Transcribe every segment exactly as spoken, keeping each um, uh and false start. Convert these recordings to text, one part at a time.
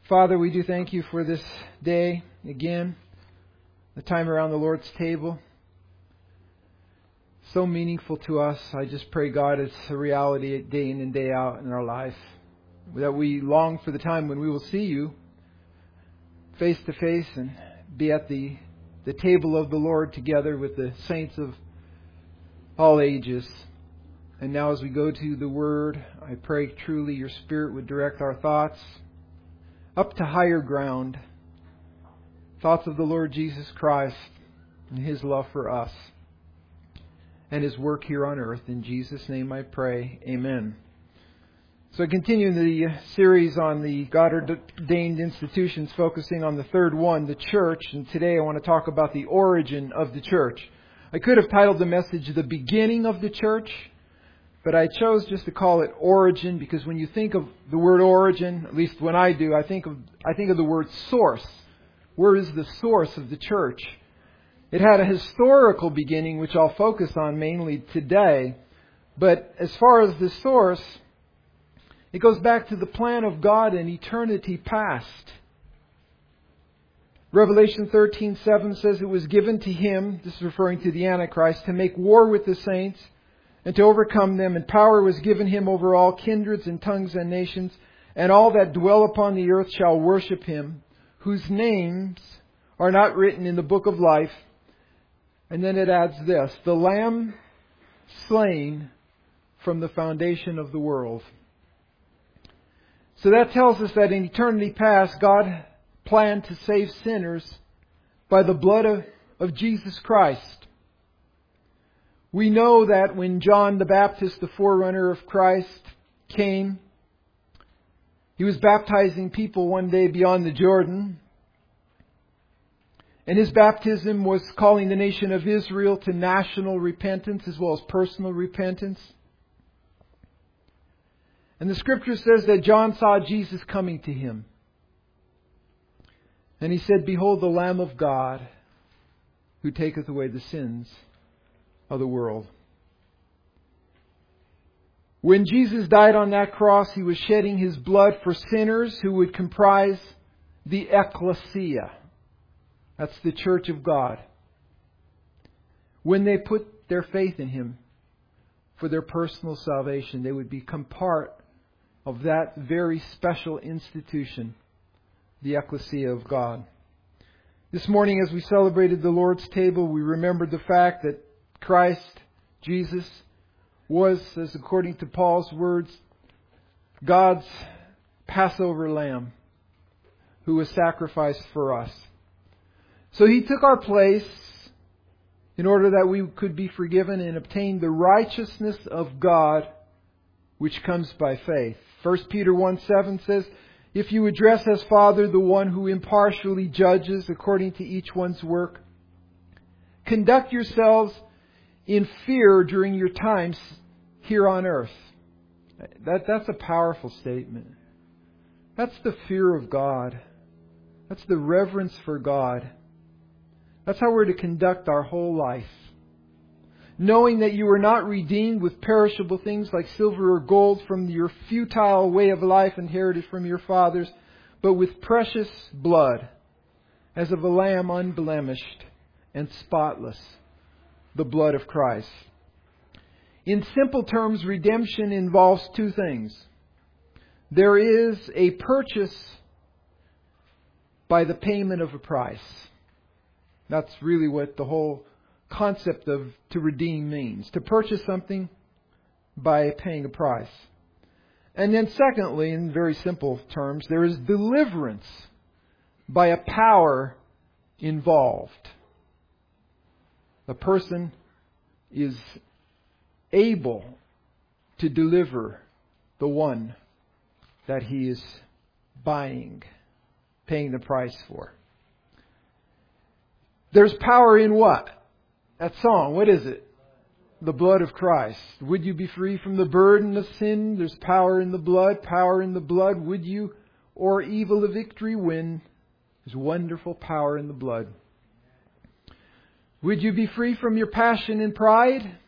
Father, we do thank you for this day again, the time around the Lord's table. So meaningful to us. I just pray, God, it's a reality day in and day out in our life. That we long for the time when we will see you face to face and be at the, the table of the Lord together with the saints of all ages. And now as we go to the Word, I pray truly your Spirit would direct our thoughts up to higher ground. Thoughts of the Lord Jesus Christ and His love for us and His work here on earth. In Jesus' name I pray. Amen. So continuing the series on the God-ordained institutions, focusing on the third one, the church. And today I want to talk about the origin of the church. I could have titled the message, The Beginning of the Church, but I chose just to call it origin because when you think of the word origin, at least when I do, I think of I think of the word source. Where is the source of the church? It had a historical beginning, which I'll focus on mainly today. But as far as the source, it goes back to the plan of God in eternity past. Revelation thirteen seven says it was given to Him, this is referring to the Antichrist, to make war with the saints and to overcome them. And power was given Him over all kindreds and tongues and nations. And all that dwell upon the earth shall worship Him, whose names are not written in the book of life. And then it adds this, the Lamb slain from the foundation of the world. So that tells us that in eternity past, God planned to save sinners by the blood of, of Jesus Christ. We know that when John the Baptist, the forerunner of Christ, came, he was baptizing people one day beyond the Jordan. And his baptism was calling the nation of Israel to national repentance as well as personal repentance. And the Scripture says that John saw Jesus coming to him. And he said, Behold the Lamb of God, who taketh away the sins of the world. When Jesus died on that cross, He was shedding His blood for sinners who would comprise the ecclesia. That's the church of God. When they put their faith in Him for their personal salvation, they would become part of that very special institution, the ecclesia of God. This morning, as we celebrated the Lord's table, we remembered the fact that Christ, Jesus, was, as according to Paul's words, God's Passover lamb who was sacrificed for us. So He took our place in order that we could be forgiven and obtain the righteousness of God which comes by faith. First Peter one seven says, If you address as Father the one who impartially judges according to each one's work, conduct yourselves in fear during your times here on earth. That, that's a powerful statement. That's the fear of God. That's the reverence for God. That's how we're to conduct our whole life. Knowing that you are not redeemed with perishable things like silver or gold from your futile way of life inherited from your fathers, but with precious blood, as of a lamb unblemished and spotless, the blood of Christ. In simple terms, redemption involves two things. There is a purchase by the payment of a price. That's really what the whole concept of to redeem means. To purchase something by paying a price. And then secondly, in very simple terms, there is deliverance by a power involved. The person is able to deliver the one that he is buying, paying the price for. There's power in what? That song, what is it? The blood of Christ. Would you be free from the burden of sin? There's power in the blood, power in the blood. Would you or evil a victory win? There's wonderful power in the blood. Would you be free from your passion and pride?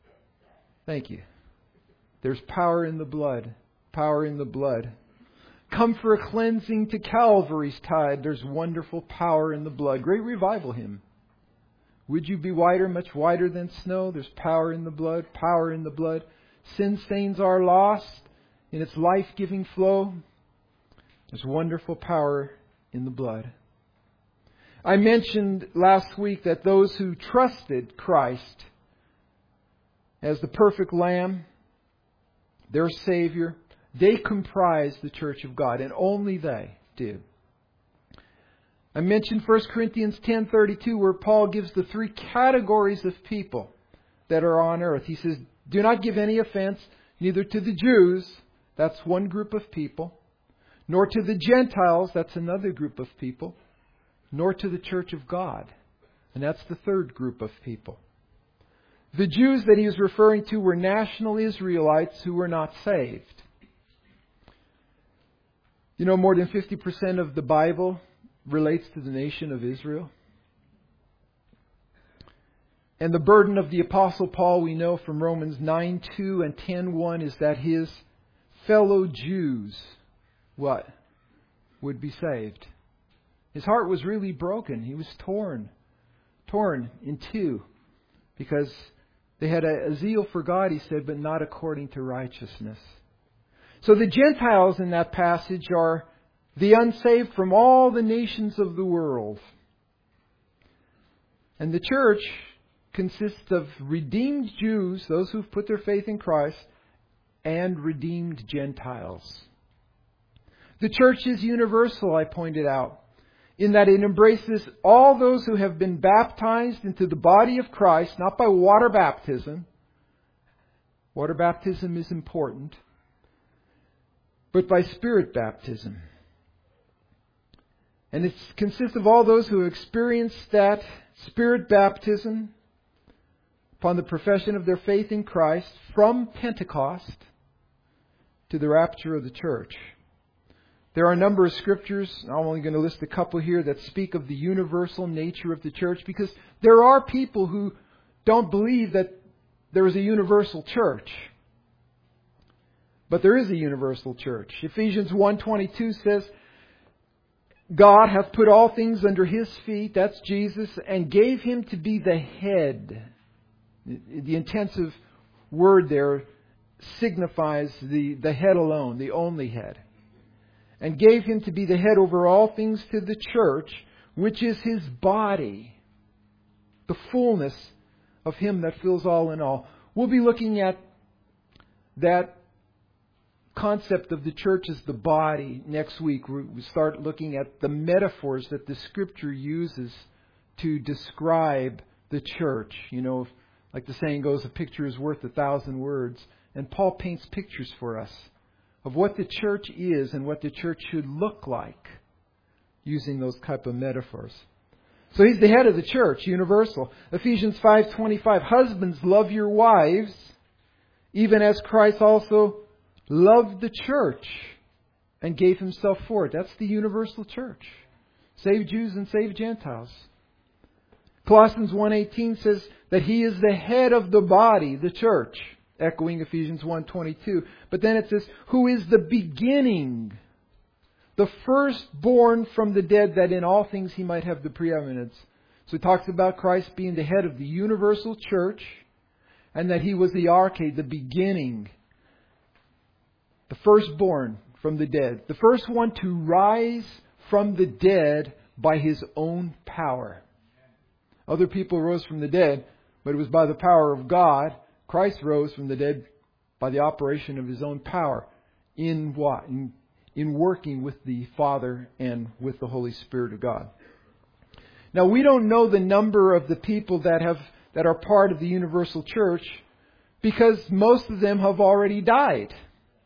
Thank you. There's power in the blood. Power in the blood. Come for a cleansing to Calvary's tide. There's wonderful power in the blood. Great revival hymn. Would you be whiter, much whiter than snow? There's power in the blood, power in the blood. Sin stains are lost in its life-giving flow. There's wonderful power in the blood. I mentioned last week that those who trusted Christ as the perfect Lamb, their Savior, they comprise the church of God, and only they do. I mentioned First Corinthians ten thirty-two, where Paul gives the three categories of people that are on earth. He says, do not give any offense, neither to the Jews, that's one group of people, nor to the Gentiles, that's another group of people, nor to the church of God, and that's the third group of people. The Jews that he was referring to were national Israelites who were not saved. You know, more than fifty percent of the Bible relates to the nation of Israel. And the burden of the Apostle Paul, we know from Romans nine two and ten one, is that his fellow Jews, what? Would be saved. His heart was really broken. He was torn. Torn in two. Because they had a, a zeal for God, he said, but not according to righteousness. So the Gentiles in that passage are the unsaved from all the nations of the world. And the church consists of redeemed Jews, those who've put their faith in Christ, and redeemed Gentiles. The church is universal, I pointed out, in that it embraces all those who have been baptized into the body of Christ, not by water baptism. Water baptism is important. But by Spirit baptism. And it consists of all those who have experienced that Spirit baptism upon the profession of their faith in Christ from Pentecost to the rapture of the church. There are a number of scriptures, I'm only going to list a couple here, that speak of the universal nature of the church, because there are people who don't believe that there is a universal church. But there is a universal church. Ephesians one twenty-two says, God hath put all things under His feet, that's Jesus, and gave Him to be the head. The intensive word there signifies the, the head alone, the only head. And gave Him to be the head over all things to the church, which is His body. The fullness of Him that fills all in all. We'll be looking at that concept of the church as the body next week. We start looking at the metaphors that the Scripture uses to describe the church. You know, like the saying goes, a picture is worth a thousand words. And Paul paints pictures for us of what the church is and what the church should look like using those type of metaphors. So He's the head of the church, universal. Ephesians five twenty-five, husbands, love your wives, even as Christ also loved the church and gave Himself for it. That's the universal church. Save Jews and save Gentiles. Colossians one eighteen says that He is the head of the body, the church, echoing Ephesians one twenty-two. But then it says, who is the beginning, the firstborn from the dead, that in all things He might have the preeminence. So it talks about Christ being the head of the universal church, and that He was the arche, the beginning, the firstborn from the dead. The first one to rise from the dead by His own power. Other people rose from the dead, but it was by the power of God. Christ rose from the dead by the operation of His own power. In what? In, in working with the Father and with the Holy Spirit of God. Now, we don't know the number of the people that have that are part of the universal church, because most of them have already died.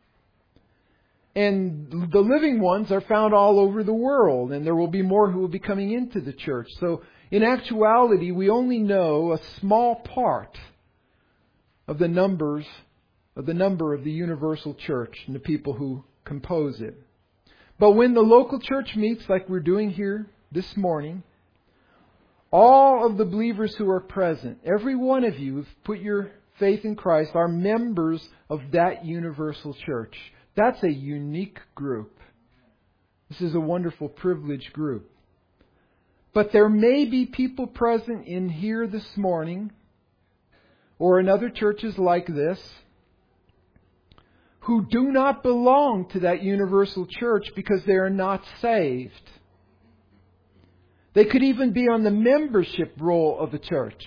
And the living ones are found all over the world, and there will be more who will be coming into the church. So, in actuality, we only know a small part of the numbers of the number of the universal church and the people who compose it. But when the local church meets, like we're doing here this morning, all of the believers who are present, every one of you who've put your faith in Christ, are members of that universal church. That's a unique group. This is a wonderful, privileged group. But there may be people present in here this morning, or in other churches like this, who do not belong to that universal church because they are not saved. They could even be on the membership roll of the church,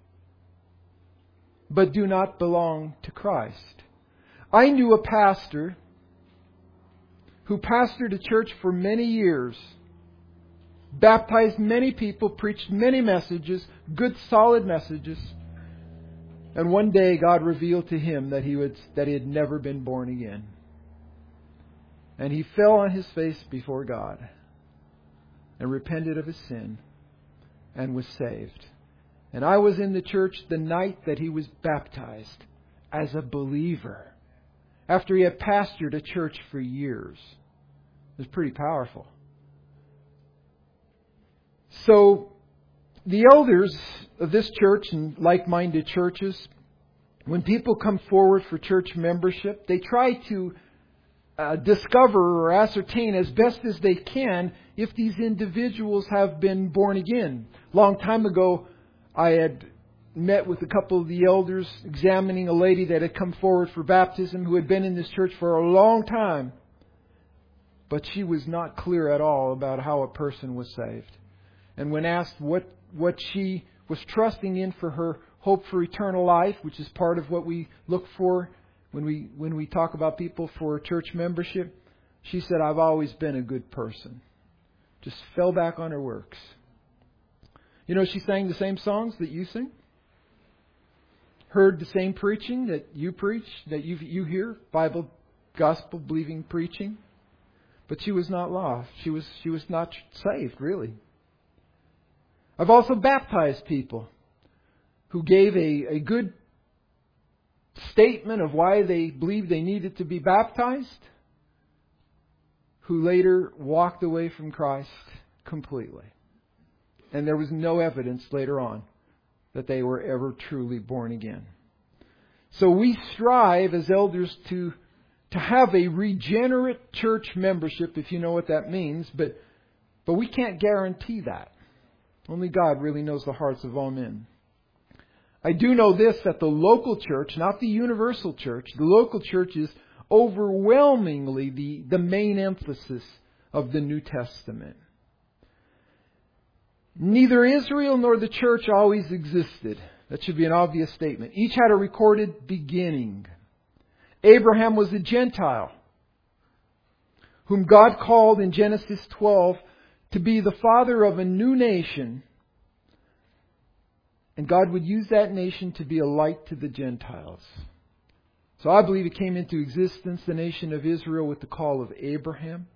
but do not belong to Christ. I knew a pastor who pastored a church for many years, baptized many people, preached many messages, good solid messages. And one day God revealed to him that he would, that he had never been born again. And he fell on his face before God and repented of his sin and was saved. And I was in the church the night that he was baptized as a believer, after he had pastored a church for years. It was pretty powerful. So, the elders of this church and like-minded churches, when people come forward for church membership, they try to uh, discover or ascertain as best as they can if these individuals have been born again. Long time ago, I had met with a couple of the elders examining a lady that had come forward for baptism who had been in this church for a long time. But she was not clear at all about how a person was saved. And when asked what, what she was trusting in for her hope for eternal life, which is part of what we look for when we when we talk about people for church membership, she said, "I've always been a good person." Just fell back on her works. You know, she sang the same songs that you sing. Heard the same preaching that you preach, that you you hear, Bible, gospel believing preaching. But she was not lost. She was she was not saved, really. I've also baptized people who gave a, a good statement of why they believed they needed to be baptized, who later walked away from Christ completely. And there was no evidence later on that they were ever truly born again. So we strive as elders to, to have a regenerate church membership, if you know what that means, but, but we can't guarantee that. Only God really knows the hearts of all men. I do know this, that the local church, not the universal church, the local church is overwhelmingly the, the main emphasis of the New Testament. Neither Israel nor the church always existed. That should be an obvious statement. Each had a recorded beginning. Abraham was a Gentile, whom God called in Genesis twelve to be the father of a new nation. And God would use that nation to be a light to the Gentiles. So I believe it came into existence, the nation of Israel, with the call of Abraham.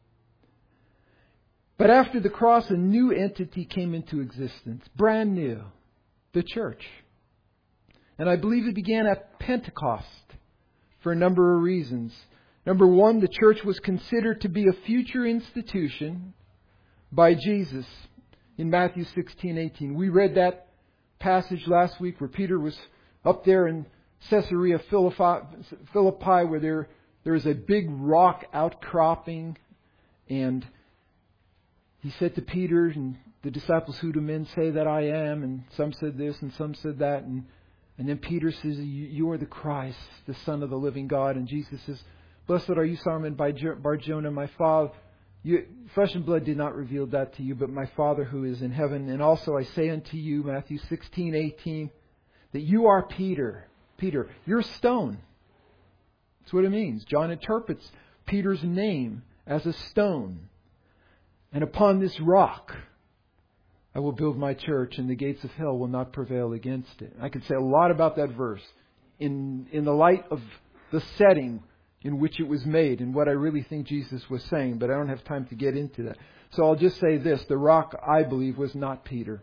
But after the cross, a new entity came into existence, brand new, the church. And I believe it began at Pentecost for a number of reasons. Number one, the church was considered to be a future institution by Jesus in Matthew sixteen eighteen. We read that passage last week where Peter was up there in Caesarea Philippi, where there there is a big rock outcropping, and he said to Peter and the disciples, "Who do men say that I am?" And some said this and some said that. And, and then Peter says, "You are the Christ, the Son of the living God." And Jesus says, "Blessed are you, Simon Bar-Jonah, my Father. You, flesh and blood did not reveal that to you, but my Father who is in heaven. And also I say unto you," Matthew sixteen eighteen, "that you are Peter." Peter, you're stone. That's what it means. John interprets Peter's name as a stone. "And upon this rock I will build my church, and the gates of hell will not prevail against it." I could say a lot about that verse in, in the light of the setting in which it was made and what I really think Jesus was saying, but I don't have time to get into that. So I'll just say this. The rock, I believe, was not Peter.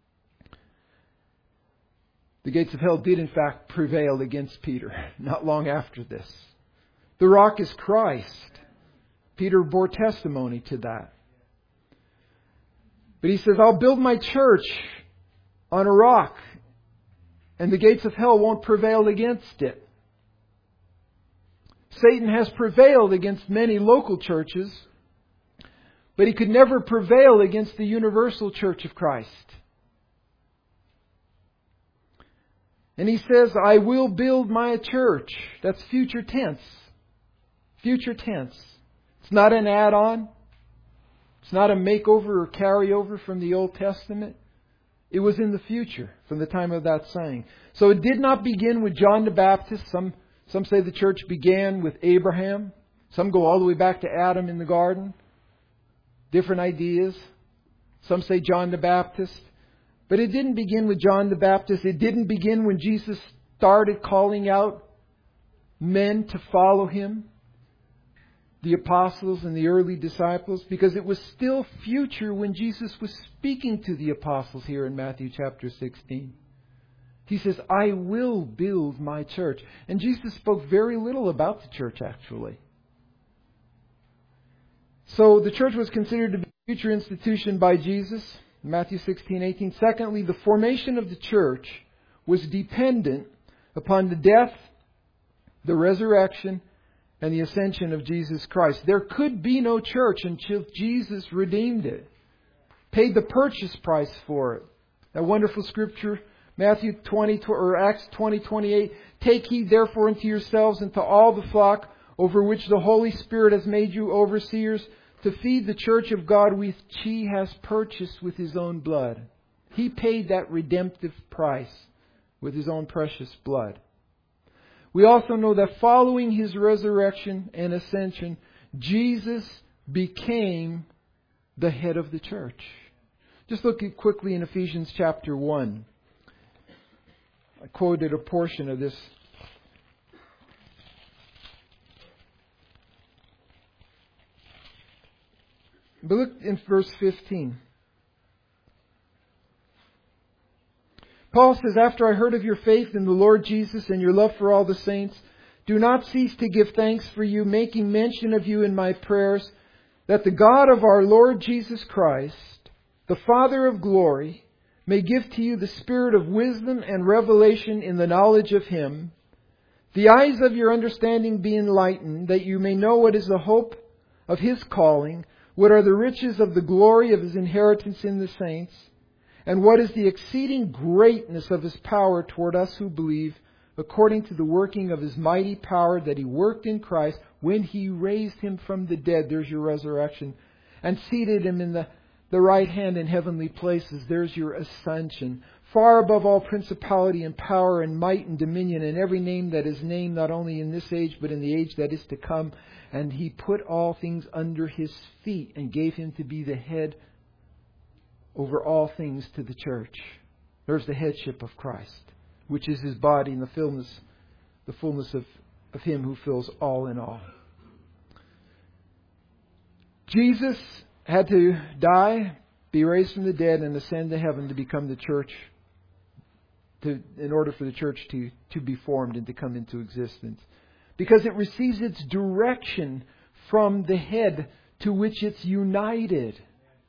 The gates of hell did, in fact, prevail against Peter not long after this. The rock is Christ. Peter bore testimony to that. But he says, "I'll build my church on a rock, and the gates of hell won't prevail against it." Satan has prevailed against many local churches But he could never prevail against the universal church of Christ. And he says, I will build my church. That's future tense. Future tense. It's not an add-on. It's not a makeover or carryover from the Old Testament. It was in the future, from the time of that saying. So it did not begin with John the Baptist. Some, some say the church began with Abraham. Some go all the way back to Adam in the garden. Different ideas. Some say John the Baptist. But it didn't begin with John the Baptist. It didn't begin when Jesus started calling out men to follow Him. The apostles and the early disciples, because it was still future when Jesus was speaking to the apostles here in Matthew chapter sixteen. He says, I will build my church. And Jesus spoke very little about the church, actually. So the church was considered to be a future institution by Jesus, Matthew sixteen eighteen. Secondly, the formation of the church was dependent upon the death, the resurrection, and the ascension of Jesus Christ. There could be no church until Jesus redeemed it, paid the purchase price for it. That wonderful scripture, Matthew twenty or Acts twenty twenty-eight. Take heed therefore unto yourselves and to all the flock over which the Holy Spirit has made you overseers, to feed the church of God which He has purchased with His own blood. He paid that redemptive price with His own precious blood. We also know that following His resurrection and ascension, Jesus became the head of the church. Just look at quickly in Ephesians chapter one. I quoted a portion of this. But look in verse fifteen. Paul says, after I heard of your faith in the Lord Jesus and your love for all the saints, do not cease to give thanks for you, making mention of you in my prayers, that the God of our Lord Jesus Christ, the Father of glory, may give to you the spirit of wisdom and revelation in the knowledge of Him, the eyes of your understanding be enlightened, that you may know what is the hope of His calling, what are the riches of the glory of His inheritance in the saints, and what is the exceeding greatness of His power toward us who believe, according to the working of His mighty power that He worked in Christ when He raised Him from the dead. There's your resurrection. And seated Him in the, the right hand in heavenly places. There's your ascension. Far above all principality and power and might and dominion and every name that is named, not only in this age but in the age that is to come. And He put all things under His feet and gave Him to be the head over all things to the church. There's the headship of Christ, which is His body and the fullness, the fullness of, of Him who fills all in all. Jesus had to die, be raised from the dead, and ascend to heaven to become the church, to, in order for the church to, to be formed and to come into existence. Because it receives its direction from the head to which it's united.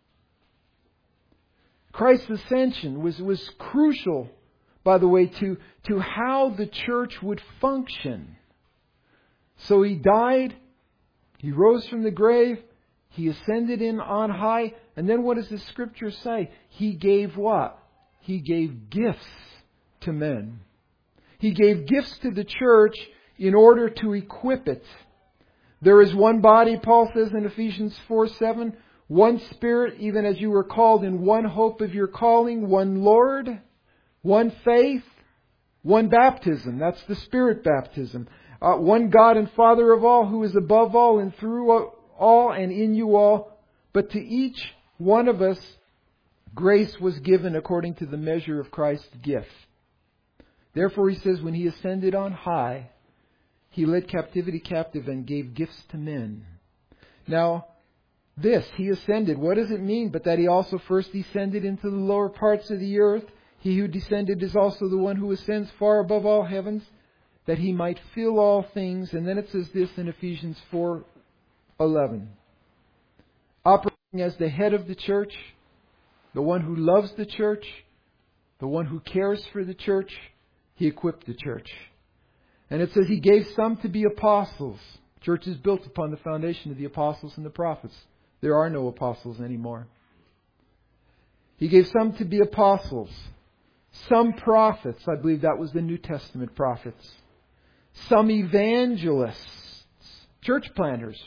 Christ's ascension was, was crucial, by the way, to, to how the church would function. So He died, He rose from the grave, He ascended in on high, and then what does the Scripture say? He gave what? He gave gifts to men. He gave gifts to the church in order to equip it. There is one body, Paul says in Ephesians four seven, one Spirit, even as you were called in one hope of your calling, one Lord, one faith, one baptism. That's the Spirit baptism. Uh, one God and Father of all, who is above all and through all and in you all. But to each one of us, grace was given according to the measure of Christ's gift. Therefore, He says, when He ascended on high, He led captivity captive and gave gifts to men. Now, this, He ascended, what does it mean? But that He also first descended into the lower parts of the earth. He who descended is also the one who ascends far above all heavens, that He might fill all things. And then it says this in Ephesians four eleven. Operating as the head of the church, the one who loves the church, the one who cares for the church, He equipped the church. And it says He gave some to be apostles. Church is built upon the foundation of the apostles and the prophets. There are no apostles anymore. He gave some to be apostles, some prophets. I believe that was the New Testament prophets. Some evangelists, church planters.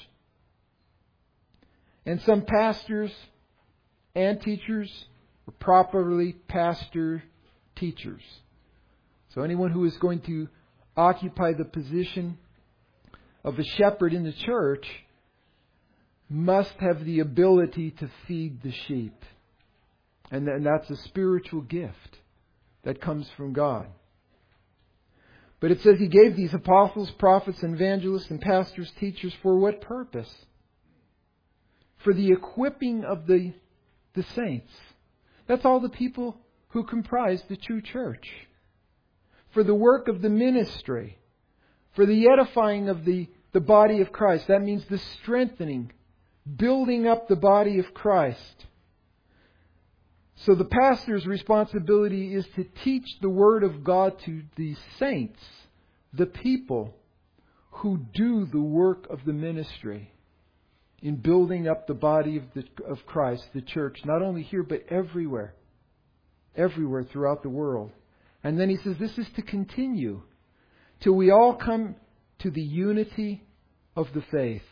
And some pastors and teachers, or properly pastor teachers. So anyone who is going to occupy the position of a shepherd in the church must have the ability to feed the sheep. And that's a spiritual gift that comes from God. But it says He gave these apostles, prophets, evangelists, and pastors, teachers for what purpose? For the equipping of the, the saints. That's all the people who comprise the true church. For the work of the ministry. For the edifying of the, the body of Christ. That means the strengthening, building up the body of Christ. So the pastor's responsibility is to teach the Word of God to the saints, the people who do the work of the ministry in building up the body of, the, of Christ, the church, not only here but everywhere, everywhere throughout the world. And then he says this is to continue till we all come to the unity of the faith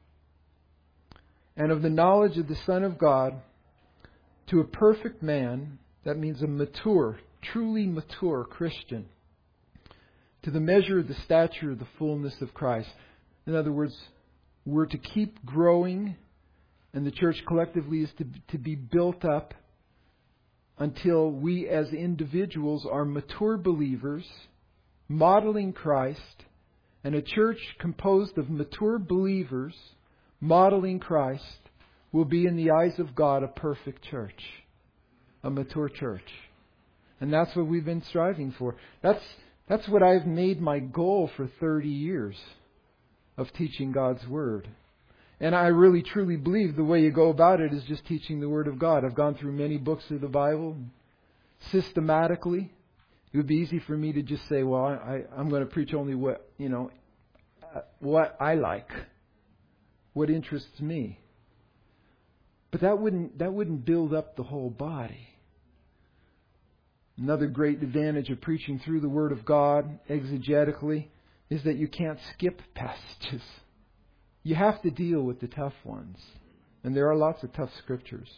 and of the knowledge of the Son of God, to a perfect man. That means a mature, truly mature Christian, to the measure of the stature of the fullness of Christ. In other words, we're to keep growing, and the church collectively is to, to be built up until we as individuals are mature believers, modeling Christ, and a church composed of mature believers, modeling Christ, will be in the eyes of God a perfect church, a mature church. And that's what we've been striving for. That's, that's what I've made my goal for thirty years of teaching God's Word. And I really truly believe the way you go about it is just teaching the Word of God. I've gone through many books of the Bible systematically. It would be easy for me to just say, well, I, I'm going to preach only what, you know, what I like, what interests me. But that wouldn't that wouldn't build up the whole body. Another great advantage of preaching through the Word of God exegetically is that you can't skip passages. You have to deal with the tough ones. And there are lots of tough scriptures.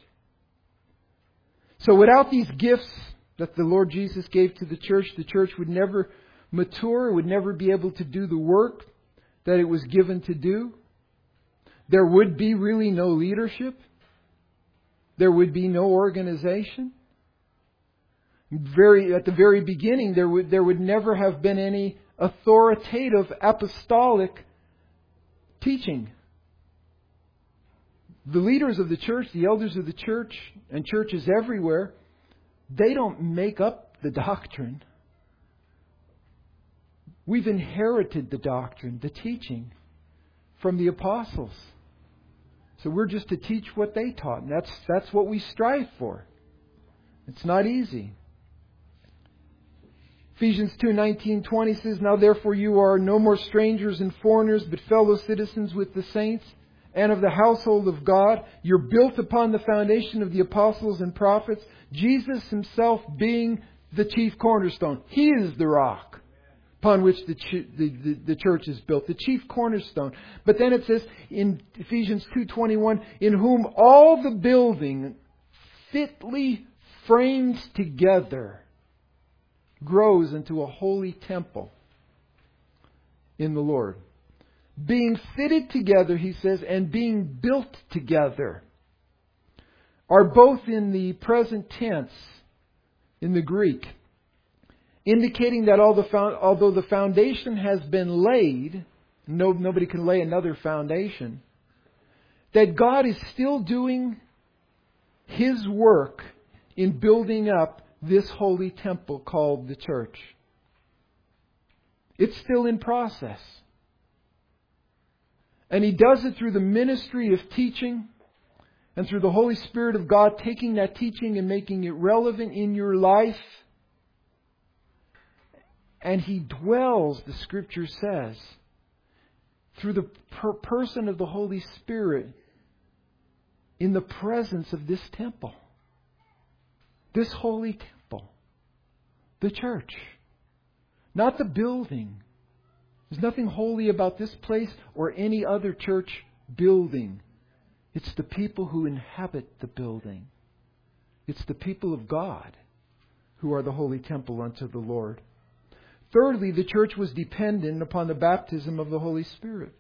So without these gifts that the Lord Jesus gave to the church, the church would never mature, would never be able to do the work that it was given to do. There would be really no leadership. There would be no organization. Very at the very beginning, there would there would never have been any authoritative apostolic teaching. The leaders of the church, the elders of the church, and churches everywhere, they don't make up the doctrine. We've inherited the doctrine, the teaching, from the apostles. So we're just to teach what they taught. And that's, that's what we strive for. It's not easy. Ephesians two nineteen twenty says, "Now therefore you are no more strangers and foreigners, but fellow citizens with the saints and of the household of God. You're built upon the foundation of the apostles and prophets, Jesus Himself being the chief cornerstone." He is the rock upon which the, ch- the, the, the church is built, the chief cornerstone. But then it says in Ephesians two twenty-one, "In whom all the building fitly framed together grows into a holy temple in the Lord." Being fitted together, he says, and being built together are both in the present tense in the Greek, indicating that although the foundation has been laid, no, nobody can lay another foundation, that God is still doing His work in building up this holy temple called the church. It's still in process. And He does it through the ministry of teaching and through the Holy Spirit of God taking that teaching and making it relevant in your life. And He dwells, the Scripture says, through the per- person of the Holy Spirit, in the presence of this temple. This holy temple. The church. Not the building. There's nothing holy about this place or any other church building. It's the people who inhabit the building. It's the people of God who are the holy temple unto the Lord. Thirdly, the church was dependent upon the baptism of the Holy Spirit.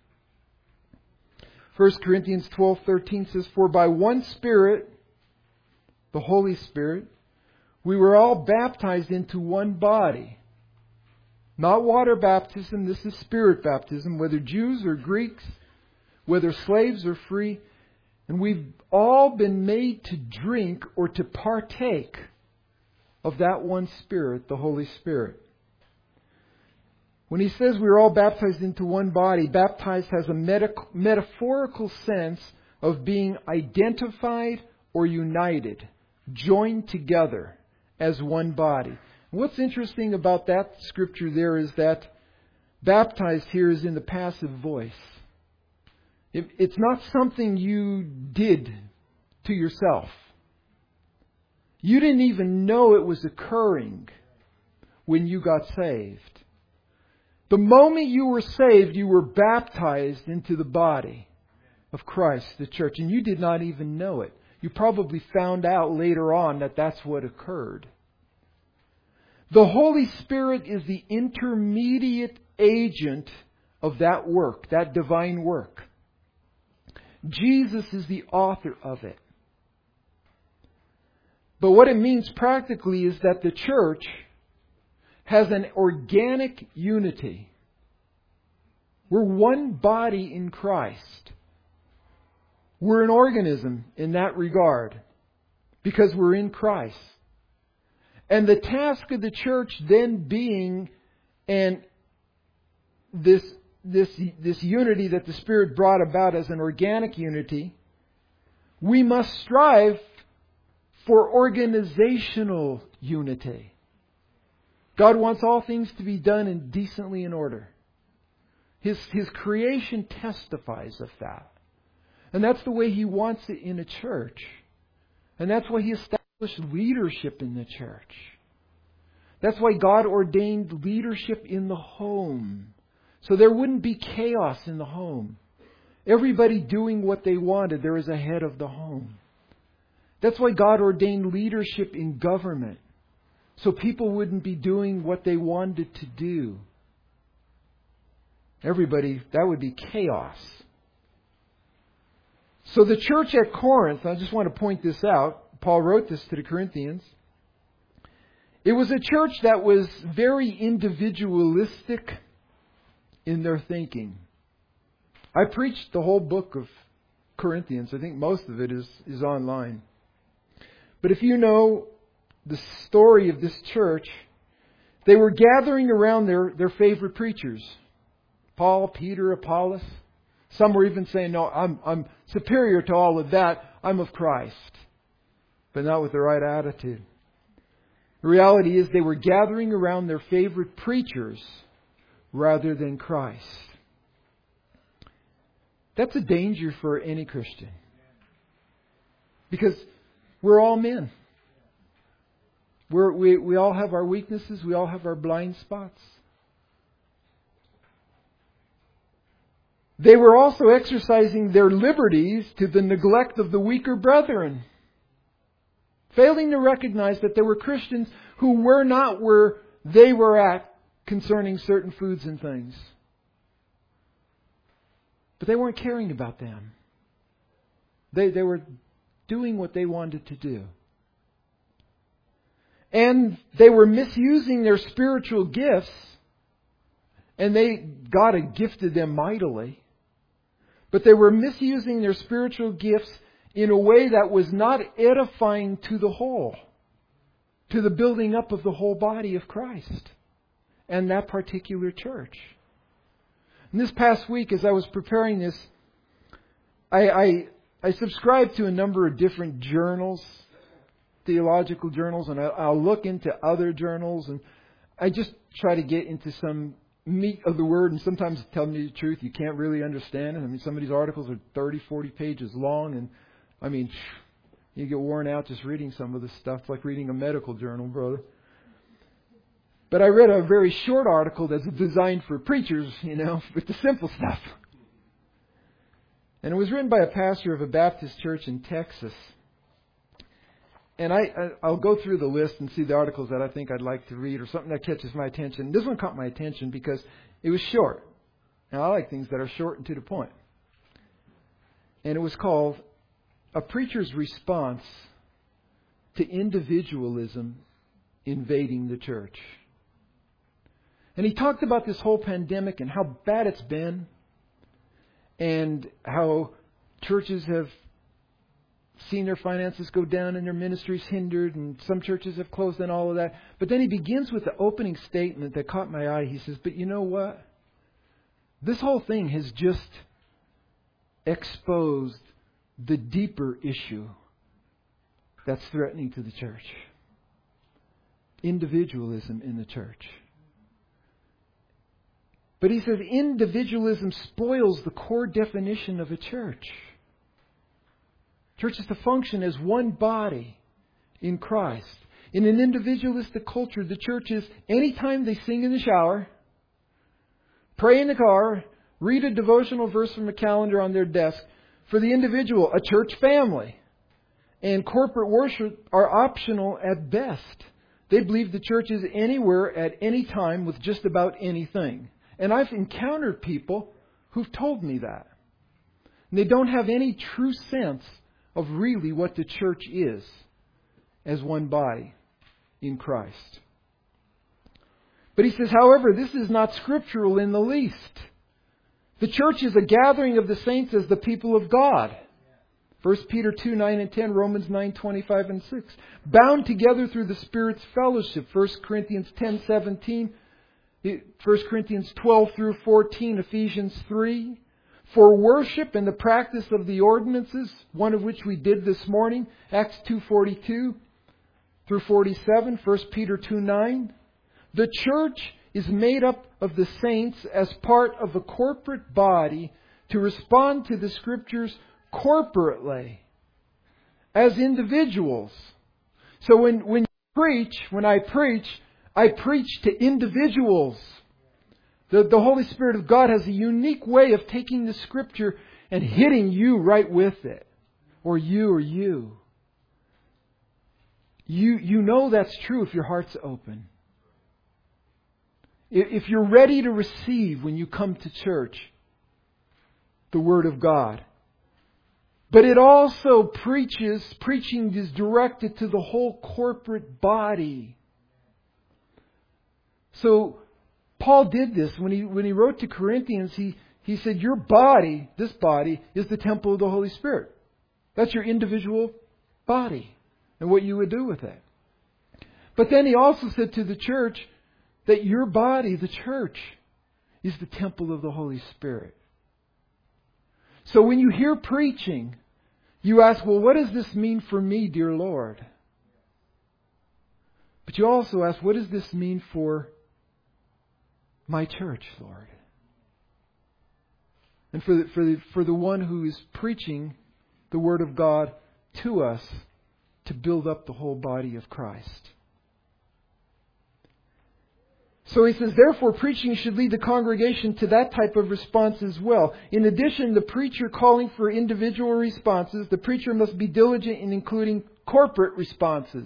First Corinthians twelve thirteen says, "For by one Spirit, the Holy Spirit, we were all baptized into one body." Not water baptism, this is Spirit baptism, whether Jews or Greeks, whether slaves or free. And we've all been made to drink or to partake of that one Spirit, the Holy Spirit. When he says we're all baptized into one body, baptized has a meta- metaphorical sense of being identified or united, joined together as one body. And what's interesting about that scripture there is that baptized here is in the passive voice. It, it's not something you did to yourself. You didn't even know it was occurring when you got saved. The moment you were saved, you were baptized into the body of Christ, the church, and you did not even know it. You probably found out later on that that's what occurred. The Holy Spirit is the intermediate agent of that work, that divine work. Jesus is the author of it. But what it means practically is that the church has an organic unity. We're one body in Christ. We're an organism in that regard because we're in Christ. And the task of the church then being and this this this unity that the Spirit brought about as an organic unity, we must strive for organizational unity. God wants all things to be done in decently in order. His, his creation testifies of that. And that's the way He wants it in a church. And that's why He established leadership in the church. That's why God ordained leadership in the home. So there wouldn't be chaos in the home. Everybody doing what they wanted. There is a head of the home. That's why God ordained leadership in government. So people wouldn't be doing what they wanted to do. Everybody, that would be chaos. So the church at Corinth, I just want to point this out. Paul wrote this to the Corinthians. It was a church that was very individualistic in their thinking. I preached the whole book of Corinthians. I think most of it is, is online. But if you know the story of this church, they were gathering around their, their favorite preachers. Paul, Peter, Apollos. Some were even saying, no, I'm, I'm superior to all of that. I'm of Christ. But not with the right attitude. The reality is they were gathering around their favorite preachers rather than Christ. That's a danger for any Christian. Because we're all men. We're, we, we all have our weaknesses. We all have our blind spots. They were also exercising their liberties to the neglect of the weaker brethren. Failing to recognize that there were Christians who were not where they were at concerning certain foods and things. But they weren't caring about them. They, they were doing what they wanted to do. And they were misusing their spiritual gifts. And they God had gifted them mightily. But they were misusing their spiritual gifts in a way that was not edifying to the whole. To the building up of the whole body of Christ. And that particular church. And this past week, as I was preparing this, I, I, I subscribed to a number of different journals, theological journals, and I, I'll look into other journals, and I just try to get into some meat of the Word, and sometimes, to tell me the truth, you can't really understand it. I mean, some of these articles are thirty, forty pages long, and I mean, you get worn out just reading some of this stuff, like reading a medical journal, brother. But I read a very short article that's designed for preachers, you know, with the simple stuff. And it was written by a pastor of a Baptist church in Texas. And I, I, I'll go through the list and see the articles that I think I'd like to read or something that catches my attention. This one caught my attention because it was short. Now, I like things that are short and to the point. And it was called A Preacher's Response to Individualism Invading the Church. And he talked about this whole pandemic and how bad it's been and how churches have seen their finances go down and their ministries hindered, and some churches have closed and all of that. But then he begins with the opening statement that caught my eye. He says, but you know what? This whole thing has just exposed the deeper issue that's threatening to the church. Individualism in the church. But he says individualism spoils the core definition of a church. Church is to function as one body in Christ. In an individualistic culture, the church is anytime they sing in the shower, pray in the car, read a devotional verse from a calendar on their desk. For the individual, a church family and corporate worship are optional at best. They believe the church is anywhere at any time with just about anything. And I've encountered people who've told me that. And they don't have any true sense of really what the church is as one body in Christ. But he says, however, this is not scriptural in the least. The church is a gathering of the saints as the people of God. First Peter two, nine and ten, Romans nine, twenty-five and six. Bound together through the Spirit's fellowship. First Corinthians ten, seventeen. First Corinthians twelve through fourteen, Ephesians three. For worship and the practice of the ordinances, one of which we did this morning, Acts two forty-two through forty-seven, First Peter two nine. The church is made up of the saints as part of a corporate body to respond to the Scriptures corporately, as individuals. So when, when you preach, when I preach, I preach to individuals. The, the Holy Spirit of God has a unique way of taking the Scripture and hitting you right with it. Or you or you. You, you know that's true if your heart's open. If you're ready to receive when you come to church the Word of God. But it also preaches, preaching is directed to the whole corporate body. So Paul did this when he when he wrote to Corinthians. He, he said, your body, this body, is the temple of the Holy Spirit. That's your individual body and what you would do with it. But then he also said to the church that your body, the church, is the temple of the Holy Spirit. So when you hear preaching, you ask, well, what does this mean for me, dear Lord? But you also ask, what does this mean for my church, Lord? And for the, for the, for the one who is preaching the Word of God to us to build up the whole body of Christ. So he says, therefore, preaching should lead the congregation to that type of response as well. In addition, the preacher calling for individual responses, the preacher must be diligent in including corporate responses.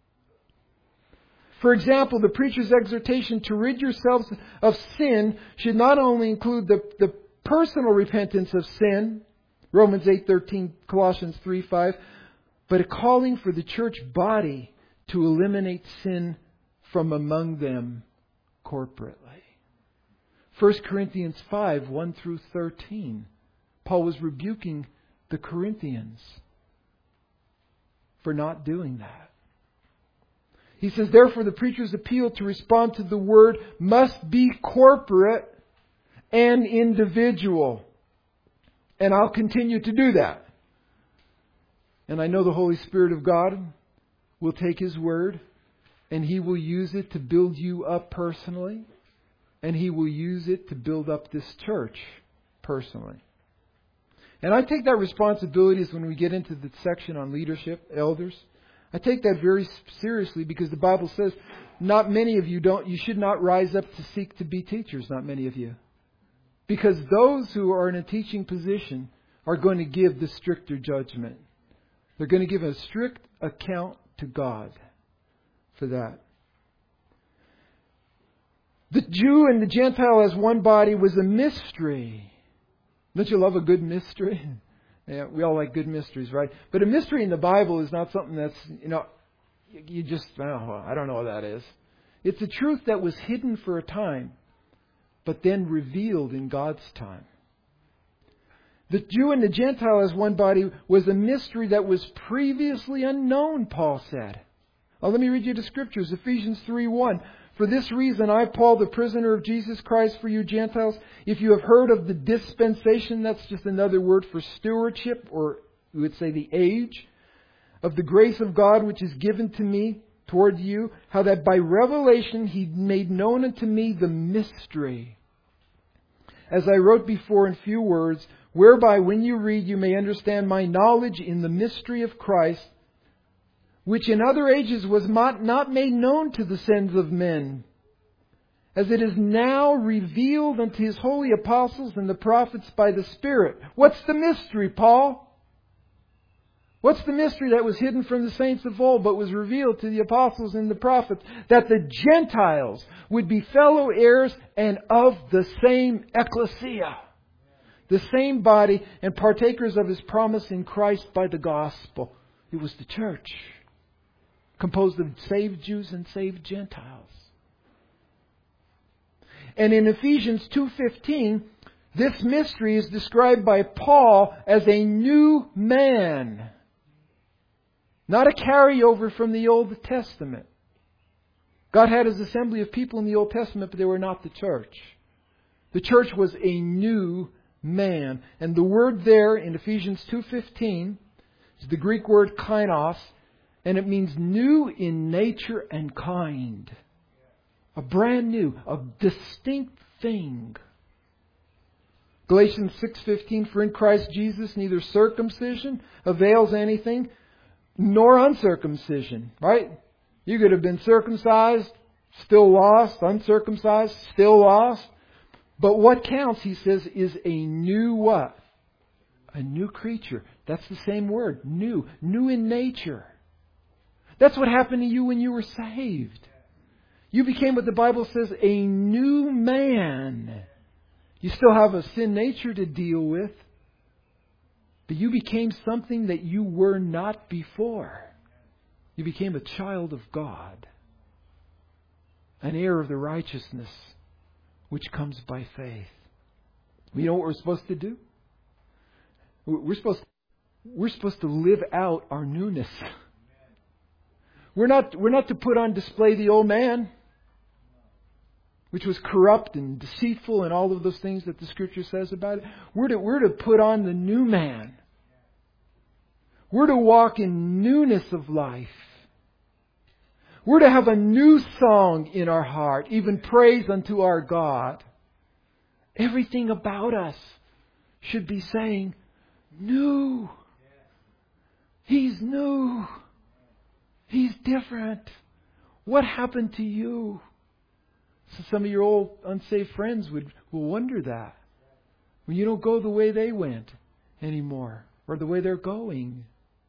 For example, the preacher's exhortation to rid yourselves of sin should not only include the, the personal repentance of sin, Romans eight thirteen, Colossians three five, but a calling for the church body to eliminate sin from among them corporately. First Corinthians five, one through thirteen. Paul was rebuking the Corinthians for not doing that. He says, therefore, the preacher's appeal to respond to the Word must be corporate and individual. And I'll continue to do that. And I know the Holy Spirit of God will take His Word and He will use it to build you up personally. And He will use it to build up this church personally. And I take that responsibility when we get into the section on leadership, elders. I take that very seriously because the Bible says not many of you don't, you should not rise up to seek to be teachers, not many of you. Because those who are in a teaching position are going to give the stricter judgment. They're going to give a strict account to God for that. The Jew and the Gentile as one body was a mystery. Don't you love a good mystery? Yeah, we all like good mysteries, right? But a mystery in the Bible is not something that's, you know, you just, oh, I don't know what that is. It's a truth that was hidden for a time, but then revealed in God's time. The Jew and the Gentile as one body was a mystery that was previously unknown, Paul said. Now, let me read you the scriptures. Ephesians three one. For this reason, I, Paul, the prisoner of Jesus Christ for you Gentiles, if you have heard of the dispensation, that's just another word for stewardship, or we would say the age, of the grace of God which is given to me toward you, how that by revelation He made known unto me the mystery. As I wrote before in few words, whereby when you read you may understand my knowledge in the mystery of Christ, which in other ages was not, not made known to the sons of men, as it is now revealed unto His holy apostles and the prophets by the Spirit. What's the mystery, Paul? What's the mystery that was hidden from the saints of old, but was revealed to the apostles and the prophets? That the Gentiles would be fellow heirs and of the same ecclesia, the same body, and partakers of His promise in Christ by the gospel. It was the church, composed of saved Jews and saved Gentiles. And in Ephesians two fifteen, this mystery is described by Paul as a new man. Not a carryover from the Old Testament. God had His assembly of people in the Old Testament, but they were not the church. The church was a new man. And the word there in Ephesians two fifteen is the Greek word kainos, and it means new in nature and kind. A brand new, a distinct thing. Galatians six fifteen, for in Christ Jesus neither circumcision avails anything, nor uncircumcision. Right? You could have been circumcised, still lost, uncircumcised, still lost. But what counts, he says, is a new what? A new creature. That's the same word. New. New in nature. That's what happened to you when you were saved. You became what the Bible says, a new man. You still have a sin nature to deal with, but you became something that you were not before. You became a child of God, an heir of the righteousness which comes by faith. You know what we're supposed to do? We're supposed to, we're supposed to live out our newness. We're not, we're not to put on display the old man, which was corrupt and deceitful and all of those things that the Scripture says about it. We're to, we're to put on the new man. We're to walk in newness of life. We're to have a new song in our heart, even praise unto our God. Everything about us should be saying, new. He's new. He's different. What happened to you? So some of your old unsaved friends would will wonder that. When you don't go the way they went anymore, or the way they're going.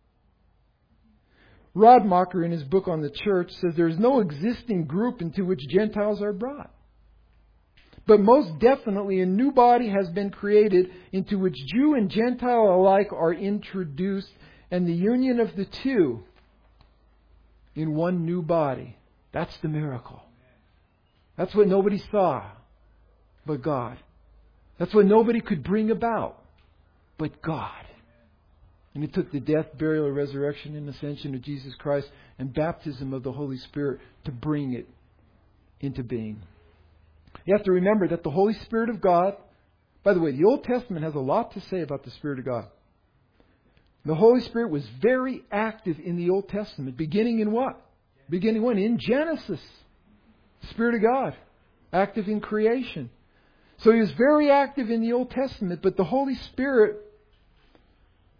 Rodmacher, in his book on the church, says there is no existing group into which Gentiles are brought. But most definitely a new body has been created into which Jew and Gentile alike are introduced, and the union of the two in one new body. That's the miracle. That's what nobody saw but God. That's what nobody could bring about but God. And it took the death, burial, resurrection, and ascension of Jesus Christ and baptism of the Holy Spirit to bring it into being. You have to remember that the Holy Spirit of God, by the way, the Old Testament has a lot to say about the Spirit of God. The Holy Spirit was very active in the Old Testament, beginning in what? Beginning when? In Genesis. Spirit of God, active in creation. So He was very active in the Old Testament, but the Holy Spirit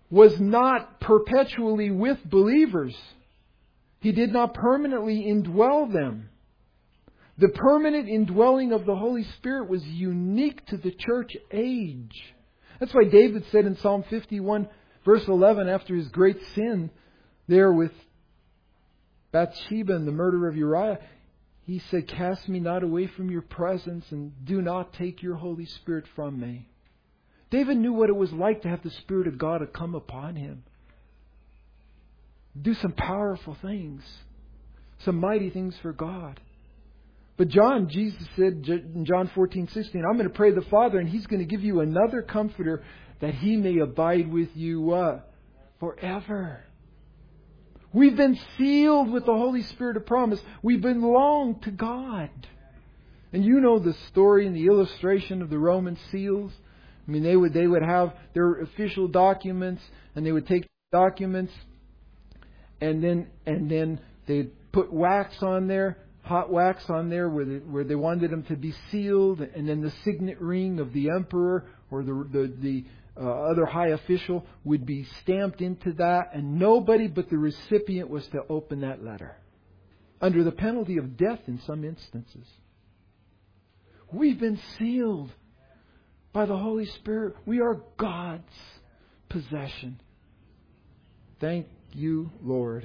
was not perpetually with believers. He did not permanently indwell them. The permanent indwelling of the Holy Spirit was unique to the church age. That's why David said in Psalm fifty-one, verse eleven, after his great sin there with Bathsheba and the murder of Uriah, he said, "Cast me not away from your presence, and do not take your Holy Spirit from me." David knew what it was like to have the Spirit of God come upon him. Do some powerful things. Some mighty things for God. But John, Jesus said in John fourteen sixteen, "I'm going to pray the Father, and He's going to give you another Comforter, that He may abide with you what? Forever." We've been sealed with the Holy Spirit of promise. We belong to God. And you know the story and the illustration of the Roman seals. I mean, they would they would have their official documents, and they would take documents, and then and then they'd put wax on there, hot wax on there, where they, where they wanted them to be sealed, and then the signet ring of the emperor or the the, the uh, other high official would be stamped into that, and nobody but the recipient was to open that letter, under the penalty of death in some instances. We've been sealed by the Holy Spirit. We are God's possession. Thank you, Lord.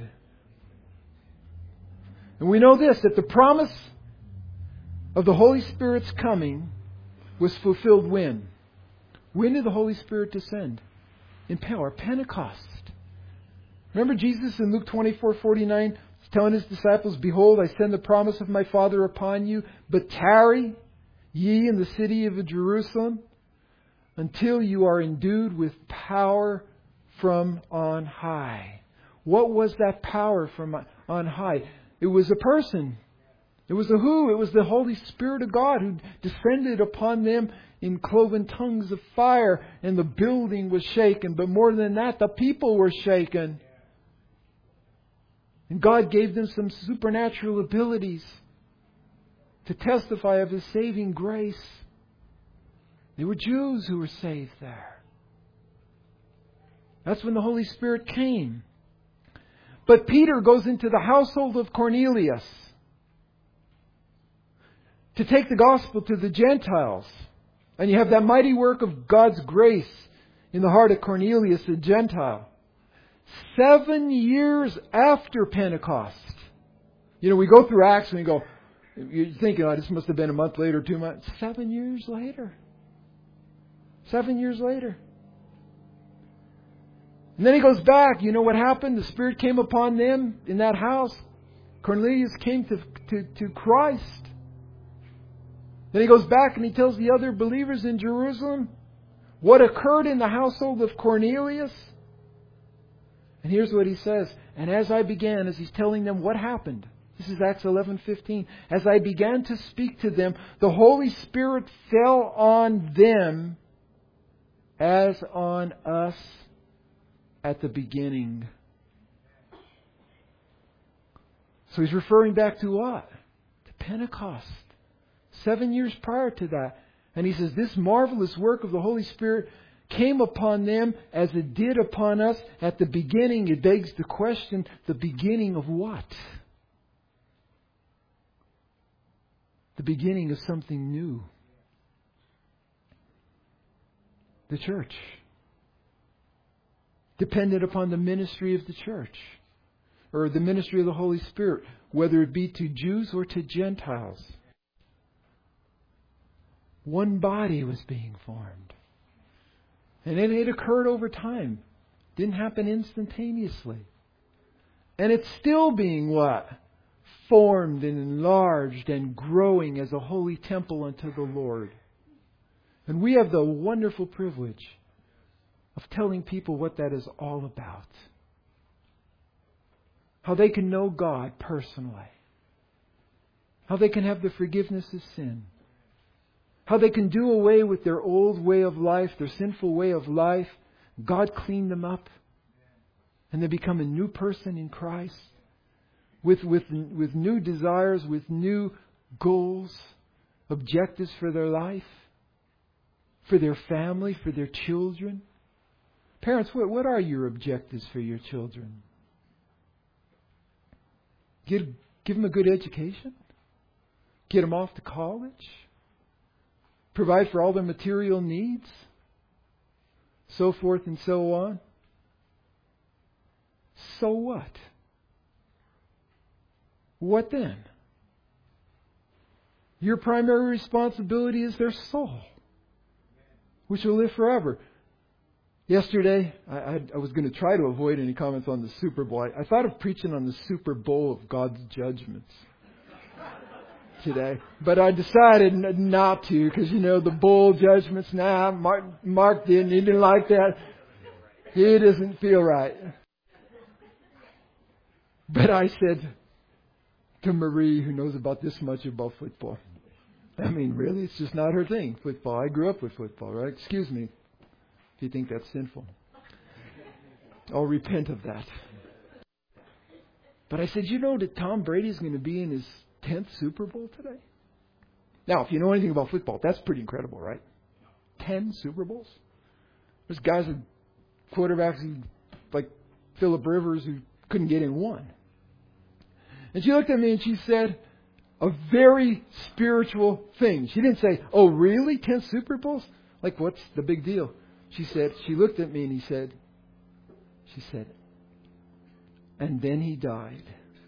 And we know this, that the promise of the Holy Spirit's coming was fulfilled when? When did the Holy Spirit descend? In power. Pentecost. Remember Jesus in Luke twenty-four forty-nine telling His disciples, "Behold, I send the promise of my Father upon you, but tarry ye in the city of Jerusalem until you are endued with power from on high." What was that power from on high? It was a person. It was a who? It was the Holy Spirit of God who descended upon them in cloven tongues of fire, and the building was shaken. But more than that, the people were shaken. And God gave them some supernatural abilities to testify of His saving grace. They were Jews who were saved there. That's when the Holy Spirit came. But Peter goes into the household of Cornelius to take the gospel to the Gentiles. And you have that mighty work of God's grace in the heart of Cornelius, a Gentile. Seven years after Pentecost. You know, we go through Acts and we go, you're thinking, oh, this must have been a month later, two months. Seven years later. Seven years later. And then he goes back. You know what happened? The Spirit came upon them in that house. Cornelius came to, to, to Christ. Then he goes back and he tells the other believers in Jerusalem what occurred in the household of Cornelius. And here's what he says. "And as I began," as he's telling them what happened. This is Acts eleven fifteen. "As I began to speak to them, the Holy Spirit fell on them as on us at the beginning." So he's referring back to what? To Pentecost. Seven years prior to that. And he says, this marvelous work of the Holy Spirit came upon them as it did upon us at the beginning. It begs the question, the beginning of what? The beginning of something new. The church. Dependent upon the ministry of the church. Or the ministry of the Holy Spirit. Whether it be to Jews or to Gentiles. One body was being formed. And it, it occurred over time. Didn't happen instantaneously. And it's still being what? Formed and enlarged and growing as a holy temple unto the Lord. And we have the wonderful privilege of telling people what that is all about. How they can know God personally. How they can have the forgiveness of sin. How they can do away with their old way of life, their sinful way of life. God cleaned them up. And they become a new person in Christ. With, with, with new desires, with new goals, objectives for their life, for their family, for their children. Parents, what, what are your objectives for your children? Get, give them a good education? Get them off to college? Provide for all their material needs? So forth and so on? So what? What then? Your primary responsibility is their soul, which will live forever. Yesterday, I, I, I was going to try to avoid any comments on the Super Bowl. I, I thought of preaching on the Super Bowl of God's judgments today. But I decided n- not to because, you know, the bowl judgments, nah, Mark, Mark didn't. He didn't like that. He doesn't feel right. But I said to Marie, who knows about this much about football, I mean, really, it's just not her thing, football. I grew up with football, right? Excuse me if you think that's sinful. I'll repent of that. But I said, you know that Tom Brady's going to be in his tenth Super Bowl today? Now, if you know anything about football, that's pretty incredible, right? Ten Super Bowls? There's guys with quarterbacks who, like Phillip Rivers, who couldn't get in one. And she looked at me and she said a very spiritual thing. She didn't say, oh, really? Ten Super Bowls? Like, what's the big deal? She said, she looked at me and he said, she said, and then he died.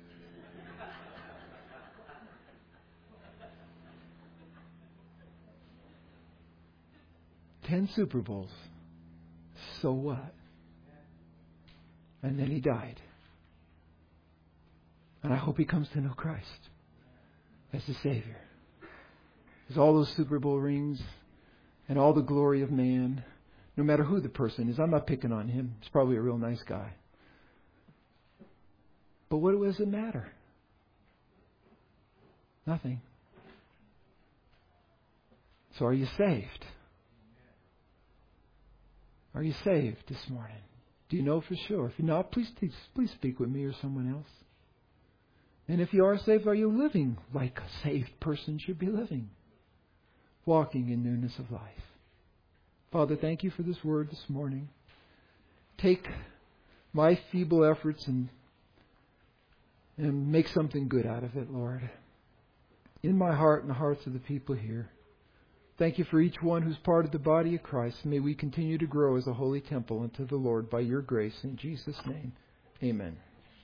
Ten Super Bowls. So what? And then he died. And I hope he comes to know Christ as the Savior. Because all those Super Bowl rings and all the glory of man, no matter who the person is, I'm not picking on him. He's probably a real nice guy. But what does it matter? Nothing. So are you saved? Are you saved this morning? Do you know for sure? If you're not, please, please, please speak with me or someone else. And if you are saved, are you living like a saved person should be living? Walking in newness of life. Father, thank you for this word this morning. Take my feeble efforts and, and make something good out of it, Lord. In my heart and the hearts of the people here. Thank you for each one who's part of the body of Christ. May we continue to grow as a holy temple unto the Lord by your grace. In Jesus' name, amen.